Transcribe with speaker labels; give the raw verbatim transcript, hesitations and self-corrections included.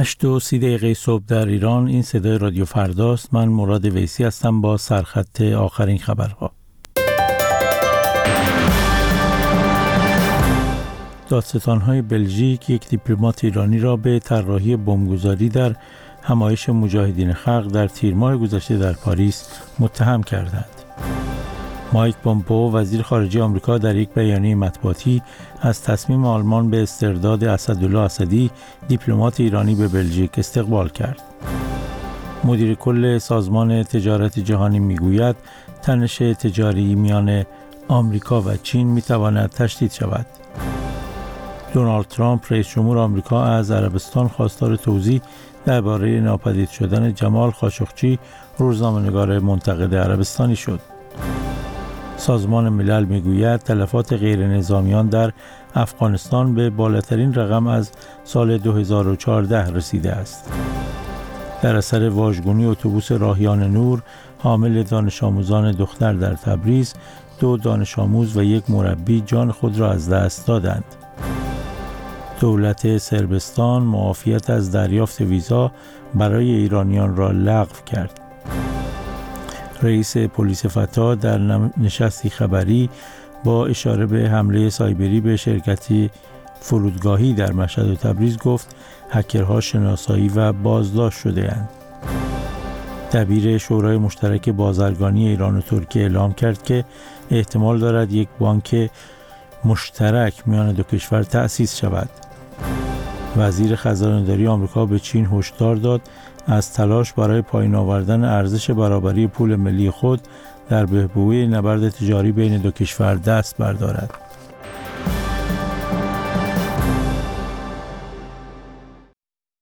Speaker 1: هشت و سی دقیقه صبح در ایران. این صدای رادیو فرداست. من مراد ویسی هستم با سرخط آخرین خبرها. دادستان‌های بلژیک یک دیپلمات ایرانی را به طراحی بمبگذاری در همایش مجاهدین خلق در تیر ماه گذشته در پاریس متهم کردند. مایک پومپئو وزیر خارجه آمریکا در یک بیانیه مطبوعاتی از تصمیم آلمان به استرداد اسدالله اسدی دیپلمات ایرانی به بلژیک استقبال کرد. مدیر کل سازمان تجارت جهانی میگوید تنش تجاری میان آمریکا و چین میتواند تشدید شود. دونالد ترامپ رئیس جمهور آمریکا از عربستان خواستار توضیح درباره ناپدید شدن جمال خاشقچی، روزنامه‌نگار منتقد عربستانی شد. سازمان ملل میگوید تلفات غیر نظامیان در افغانستان به بالاترین رقم از سال دو هزار و چهارده رسیده است. در اثر واژگونی اتوبوس راهیان نور حامل دانش آموزان دختر در تبریز، دو دانش آموز و یک مربی جان خود را از دست دادند. دولت صربستان معافیت از دریافت ویزا برای ایرانیان را لغو کرد. رئیس پلیس فتا در نشستی خبری با اشاره به حمله سایبری به شرکتی فرودگاهی در مشهد و تبریز گفت هکرها شناسایی و بازداشت شده‌اند. دبیر شورای مشترک بازرگانی ایران و ترکیه اعلام کرد که احتمال دارد یک بانک مشترک میان دو کشور تأسیس شود. وزیر خزانه‌داری آمریکا به چین هشدار داد از تلاش برای پایین آوردن ارزش برابری پول ملی خود در بهبوی نبرد تجاری بین دو کشور دست بردارد.